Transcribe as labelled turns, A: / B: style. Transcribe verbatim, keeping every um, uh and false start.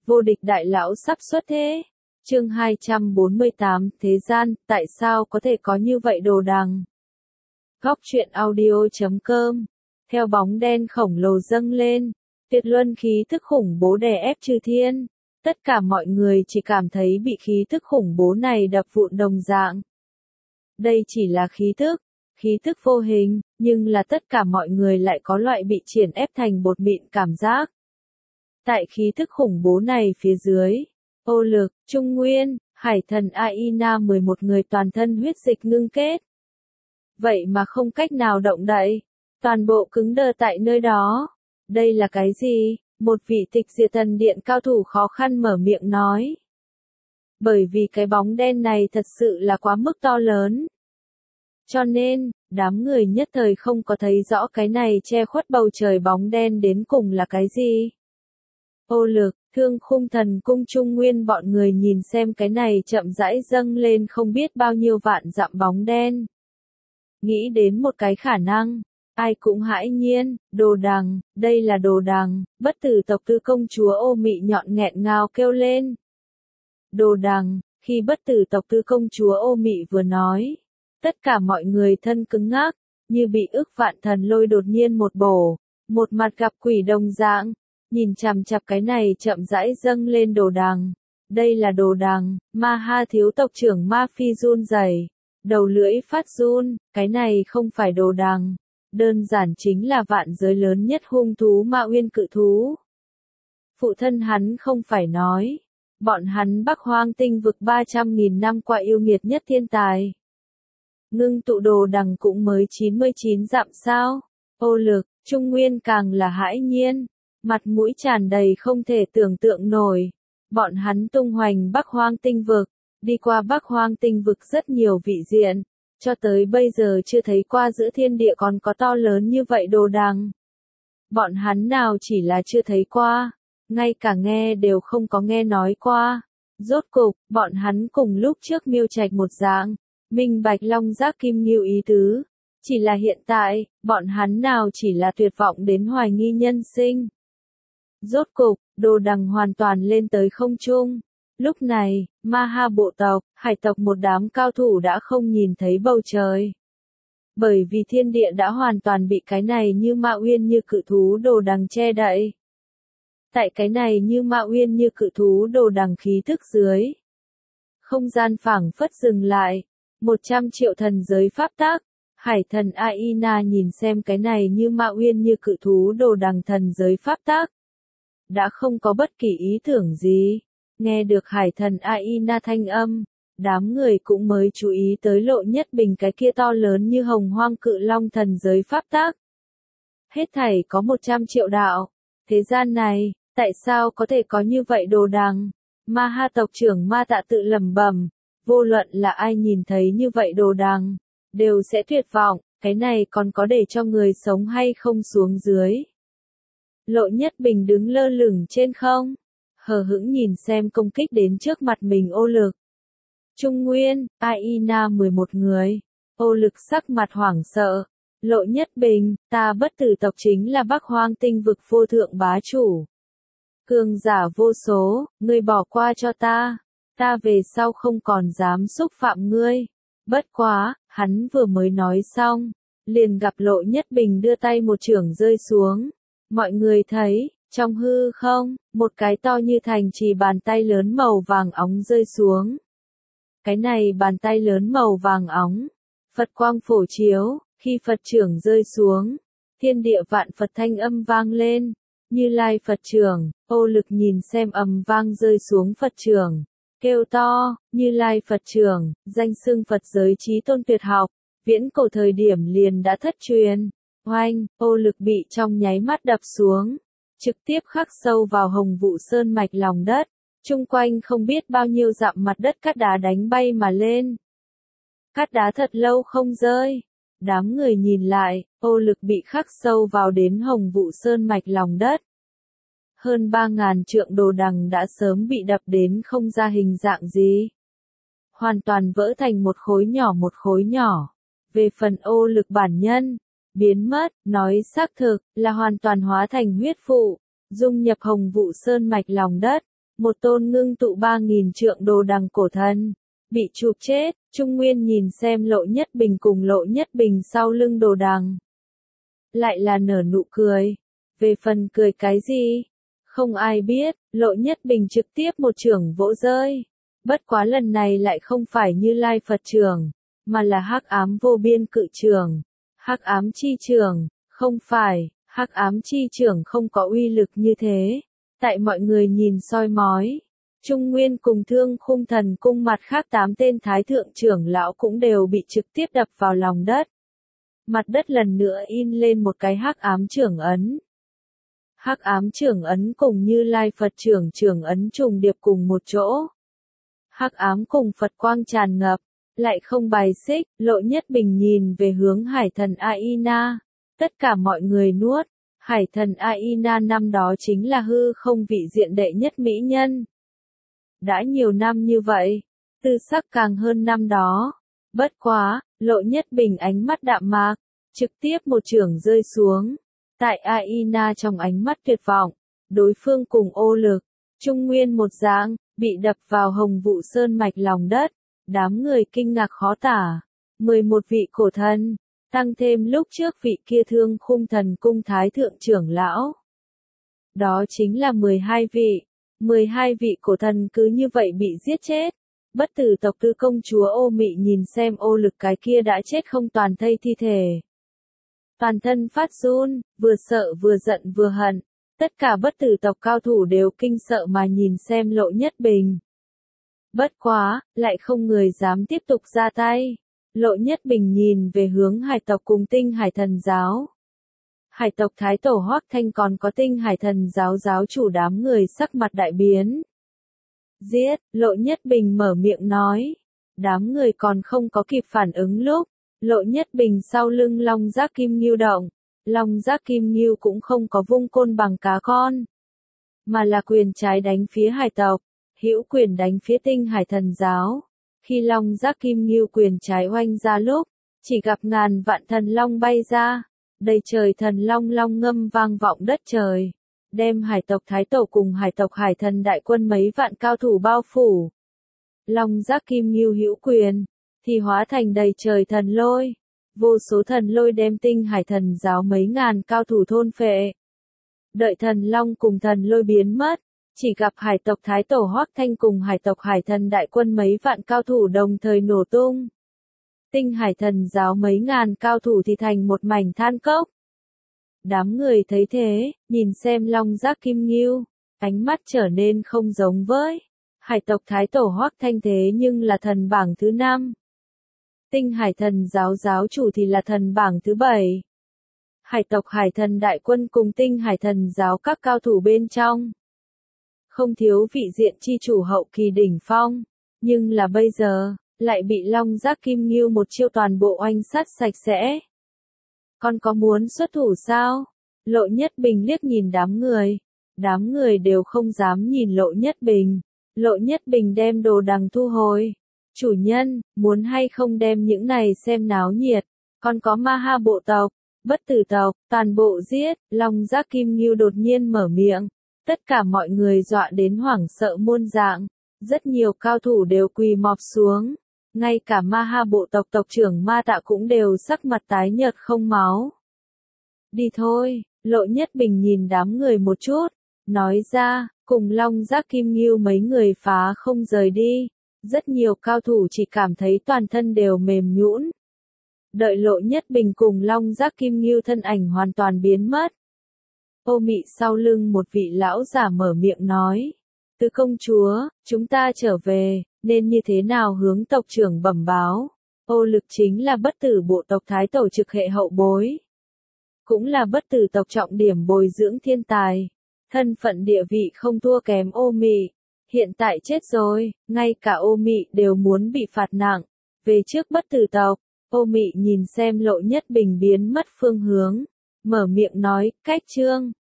A: Vô địch đại lão sắp xuất thế. Chương hai trăm bốn mươi tám, thế gian, tại sao có thể có như vậy đồ đằng? Góc truyện audio chấm com. Theo bóng đen khổng lồ dâng lên, tuyệt luân khí thức khủng bố đè ép chư thiên. Tất cả mọi người chỉ cảm thấy bị khí thức khủng bố này đập vụn đồng dạng. Đây chỉ là khí thức, khí thức vô hình, nhưng là tất cả mọi người lại có loại bị triển ép thành bột mịn cảm giác. Tại khí thức khủng bố này phía dưới, Ô Lực, Trung Nguyên, Hải Thần Aina mười một người toàn thân huyết dịch ngưng kết. Vậy mà không cách nào động đậy, toàn bộ cứng đờ tại nơi đó. Đây là cái gì? Một vị tịch diệt thần điện cao thủ khó khăn mở miệng nói. Bởi vì cái bóng đen này thật sự là quá mức to lớn. Cho nên, đám người nhất thời không có thấy rõ cái này che khuất bầu trời bóng đen đến cùng là cái gì. Ô Lực, Thương Khung Thần Cung Trung Nguyên bọn người nhìn xem cái này chậm rãi dâng lên không biết bao nhiêu vạn dặm bóng đen. Nghĩ đến một cái khả năng, ai cũng hãi nhiên, đồ đằng, đây là đồ đằng, bất tử tộc tứ công chúa Ô Mị nhọn nghẹn ngào kêu lên. Đồ đằng, khi bất tử tộc tứ công chúa Ô Mị vừa nói, tất cả mọi người thân cứng ngắc, như bị ức vạn thần lôi đột nhiên một bổ, một mặt gặp quỷ đồng dạng. Nhìn chằm chằm cái này chậm rãi dâng lên đồ đằng. Đây là đồ đằng, Ma Ha thiếu tộc trưởng Ma Phi run rẩy, đầu lưỡi phát run, cái này không phải đồ đằng, đơn giản chính là vạn giới lớn nhất hung thú Ma Uyên cự thú. Phụ thân hắn không phải nói, bọn hắn Bắc Hoang tinh vực ba trăm nghìn năm qua yêu nghiệt nhất thiên tài. Ngưng tụ đồ đằng cũng mới chín mươi chín dặm sao? Ô Lực, Trung Nguyên càng là hãi nhiên. Mặt mũi tràn đầy không thể tưởng tượng nổi. Bọn hắn tung hoành Bắc Hoang tinh vực, đi qua Bắc Hoang tinh vực rất nhiều vị diện, cho tới bây giờ chưa thấy qua giữa thiên địa còn có to lớn như vậy đồ đằng. Bọn hắn nào chỉ là chưa thấy qua, ngay cả nghe đều không có nghe nói qua. Rốt cục, bọn hắn cùng lúc trước Miêu Trạch một dạng, minh bạch Long Giác Kim Ngưu ý tứ. Chỉ là hiện tại, bọn hắn nào chỉ là tuyệt vọng đến hoài nghi nhân sinh. Rốt cục, đồ đằng hoàn toàn lên tới không trung. Lúc này, Ma Ha bộ tộc, hải tộc một đám cao thủ đã không nhìn thấy bầu trời. Bởi vì thiên địa đã hoàn toàn bị cái này như Ma Uyên như cự thú đồ đằng che đậy. Tại cái này như Ma Uyên như cự thú đồ đằng khí thức dưới. Không gian phảng phất dừng lại. Một trăm triệu thần giới pháp tác. Hải thần Aina nhìn xem cái này như Ma Uyên như cự thú đồ đằng thần giới pháp tác. Đã không có bất kỳ ý tưởng gì. Nghe được hải thần Aina thanh âm, đám người cũng mới chú ý tới Lộ Nhất Bình cái kia to lớn như hồng hoang cự long thần giới pháp tác. Hết thảy có một trăm triệu đạo. Thế gian này, tại sao có thể có như vậy đồ đằng? Ma Ha tộc trưởng Ma Tạ tự lẩm bẩm, vô luận là ai nhìn thấy như vậy đồ đằng, đều sẽ tuyệt vọng, cái này còn có để cho người sống hay không xuống dưới. Lộ Nhất Bình đứng lơ lửng trên không, hờ hững nhìn xem công kích đến trước mặt mình Ô Lực. Trung Nguyên, Aina mười một người. Ô Lực sắc mặt hoảng sợ. Lộ Nhất Bình, ta bất tử tộc chính là Bắc Hoang tinh vực vô thượng bá chủ. Cường giả vô số, ngươi bỏ qua cho ta. Ta về sau không còn dám xúc phạm ngươi. Bất quá, hắn vừa mới nói xong, liền gặp Lộ Nhất Bình đưa tay một chưởng rơi xuống. Mọi người thấy, trong hư không, một cái to như thành trì bàn tay lớn màu vàng óng rơi xuống. Cái này bàn tay lớn màu vàng óng, Phật quang phổ chiếu, khi Phật chưởng rơi xuống, thiên địa vạn Phật thanh âm vang lên, Như Lai Phật chưởng. Ô Lực nhìn xem ầm vang rơi xuống Phật chưởng, kêu to, Như Lai Phật chưởng, danh xưng Phật giới chí tôn tuyệt học, viễn cổ thời điểm liền đã thất truyền. Oanh, Ô Lực bị trong nháy mắt đập xuống, trực tiếp khắc sâu vào Hồng Vụ Sơn mạch lòng đất, chung quanh không biết bao nhiêu dặm mặt đất cát đá đánh bay mà lên. Cát đá thật lâu không rơi, đám người nhìn lại, Ô Lực bị khắc sâu vào đến Hồng Vụ Sơn mạch lòng đất. Hơn ba ngàn trượng đồ đằng đã sớm bị đập đến không ra hình dạng gì. Hoàn toàn vỡ thành một khối nhỏ một khối nhỏ. Về phần Ô Lực bản nhân, biến mất, nói xác thực, là hoàn toàn hóa thành huyết phụ, dung nhập Hồng Vụ Sơn mạch lòng đất. một tôn ngưng tụ ba nghìn trượng đồ đằng cổ thần, bị chụp chết. Trung Nguyên nhìn xem Lộ Nhất Bình cùng Lộ Nhất Bình sau lưng đồ đằng. Lại là nở nụ cười. Về phần cười cái gì? Không ai biết, Lộ Nhất Bình trực tiếp một chưởng vỗ rơi. Bất quá lần này lại không phải Như Lai Phật chưởng, mà là Hắc Ám Vô Biên Cự chưởng. Hắc Ám Chi chưởng, không phải, Hắc Ám Chi chưởng không có uy lực như thế. Tại mọi người nhìn soi mói, Trung Nguyên cùng Thương Khung Thần Cung mặt khác tám tên thái thượng trưởng lão cũng đều bị trực tiếp đập vào lòng đất. Mặt đất lần nữa in lên một cái Hắc Ám chưởng ấn. Hắc Ám chưởng ấn cùng Như Lai Phật chưởng chưởng ấn trùng điệp cùng một chỗ. Hắc ám cùng Phật quang tràn ngập, lại không bài xích. Lộ Nhất Bình nhìn về hướng Hải Thần Aina. Tất cả mọi người nuốt. Hải Thần Aina năm đó chính là hư không vị diện đệ nhất mỹ nhân. Đã nhiều năm như vậy, tư sắc càng hơn năm đó. Bất quá, Lộ Nhất Bình ánh mắt đạm mạc, trực tiếp một chưởng rơi xuống. Tại Aina trong ánh mắt tuyệt vọng, đối phương cùng ô lực, Trung Nguyên một dạng, bị đập vào Hồng Vụ Sơn mạch lòng đất. Đám người kinh ngạc khó tả. mười một vị cổ thần, tăng thêm lúc trước vị kia Thương Khung Thần Cung thái thượng trưởng lão. Đó chính là mười hai vị. mười hai vị cổ thần cứ như vậy bị giết chết. Bất tử tộc tư công chúa Ô Mị nhìn xem ô lực cái kia đã chết không toàn thây thi thể. Toàn thân phát run, vừa sợ vừa giận vừa hận. Tất cả bất tử tộc cao thủ đều kinh sợ mà nhìn xem Lộ Nhất Bình. Bất quá, lại không người dám tiếp tục ra tay. Lộ Nhất Bình nhìn về hướng hải tộc cùng tinh hải thần giáo. Hải tộc thái tổ Hoắc Thanh còn có tinh hải thần giáo giáo chủ đám người sắc mặt đại biến. Giết, Lộ Nhất Bình mở miệng nói. Đám người còn không có kịp phản ứng lúc. Lộ Nhất Bình sau lưng Long Giác Kim Ngưu động. Long Giác Kim Ngưu cũng không có vung côn bằng cá con, mà là quyền trái đánh phía hải tộc, hữu quyền đánh phía tinh hải thần giáo. Khi Long Giác Kim Ngưu quyền trái oanh ra lúc, chỉ gặp ngàn vạn thần long bay ra, đầy trời thần long long ngâm vang vọng đất trời, đem hải tộc thái tổ cùng hải tộc hải thần đại quân mấy vạn cao thủ bao phủ. Long Giác Kim Ngưu hữu quyền, thì hóa thành đầy trời thần lôi. Vô số thần lôi đem tinh hải thần giáo mấy ngàn cao thủ thôn phệ. Đợi thần long cùng thần lôi biến mất, chỉ gặp hải tộc thái tổ Hoắc Thanh cùng hải tộc hải thần đại quân mấy vạn cao thủ đồng thời nổ tung. Tinh hải thần giáo mấy ngàn cao thủ thì thành một mảnh than cốc. Đám người thấy thế, nhìn xem Long Giác Kim Ngưu, ánh mắt trở nên không giống với hải tộc thái tổ Hoắc Thanh thế nhưng là thần bảng thứ năm. Tinh hải thần giáo giáo chủ thì là thần bảng thứ bảy. Hải tộc hải thần đại quân cùng tinh hải thần giáo các cao thủ bên trong. Không thiếu vị diện chi chủ hậu kỳ đỉnh phong. Nhưng là bây giờ, lại bị Long Giác Kim Ngưu một chiêu toàn bộ oanh sát sạch sẽ. Con có muốn xuất thủ sao? Lộ Nhất Bình liếc nhìn đám người. Đám người đều không dám nhìn Lộ Nhất Bình. Lộ Nhất Bình đem đồ đằng thu hồi. Chủ nhân, muốn hay không đem những này xem náo nhiệt, còn có ma ha bộ tộc, bất tử tộc, toàn bộ giết. Long Giác Kim Ngưu đột nhiên mở miệng, tất cả mọi người dọa đến hoảng sợ muôn dạng, rất nhiều cao thủ đều quỳ mọp xuống, ngay cả ma ha bộ tộc tộc trưởng Ma Tạ cũng đều sắc mặt tái nhợt không máu. Đi thôi, Lộ Nhất Bình nhìn đám người một chút, nói ra, cùng Long Giác Kim Ngưu mấy người phá không rời đi. Rất nhiều cao thủ chỉ cảm thấy toàn thân đều mềm nhũn. Đợi Lộ Nhất Bình cùng Long Giác Kim Ngưu thân ảnh hoàn toàn biến mất. Ô Mị sau lưng một vị lão giả mở miệng nói. Tứ công chúa, chúng ta trở về, nên như thế nào hướng tộc trưởng bẩm báo. Ô lực chính là bất tử bộ tộc thái tổ trực hệ hậu bối. Cũng là bất tử tộc trọng điểm bồi dưỡng thiên tài. Thân phận địa vị không thua kém Ô Mị. Hiện tại chết rồi, ngay cả Ô Mị đều muốn bị phạt nặng. Về trước bất tử tộc, Ô Mị nhìn xem Lộ Nhất Bình biến mất phương hướng. Mở miệng nói, cách chương.